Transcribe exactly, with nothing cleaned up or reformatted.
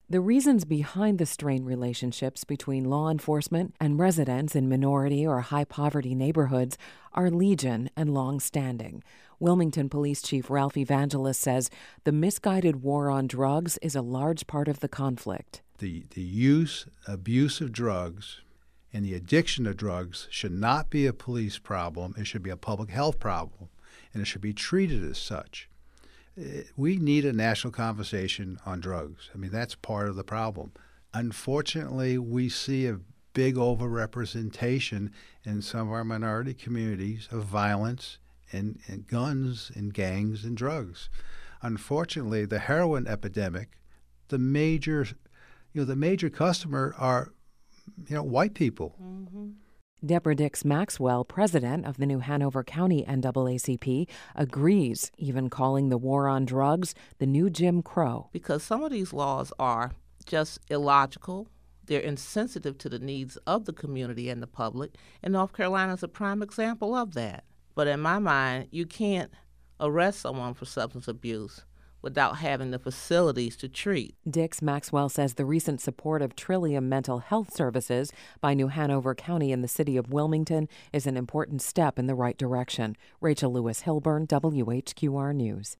The reasons behind the strained relationships between law enforcement and residents in minority or high poverty neighborhoods are legion and long-standing. Wilmington Police Chief Ralph Evangelist says the misguided war on drugs is a large part of the conflict. The, the use, abuse of drugs and the addiction to drugs should not be a police problem. It should be a public health problem, and it should be treated as such. We need a national conversation on drugs. I mean, that's part of the problem. Unfortunately, we see a big overrepresentation in some of our minority communities of violence and, and guns and gangs and drugs. Unfortunately, the heroin epidemic, the major, you know, the major customer are, you know, white people. Mm-hmm. Deborah Dix Maxwell, president of the New Hanover County N double A C P, agrees, even calling the war on drugs the new Jim Crow. Because some of these laws are just illogical. They're insensitive to the needs of the community and the public, and North Carolina is a prime example of that. But in my mind, you can't arrest someone for substance abuse without having the facilities to treat. Dix Maxwell says the recent support of Trillium Mental Health Services by New Hanover County and the city of Wilmington is an important step in the right direction. Rachel Lewis Hilburn, W H Q R News.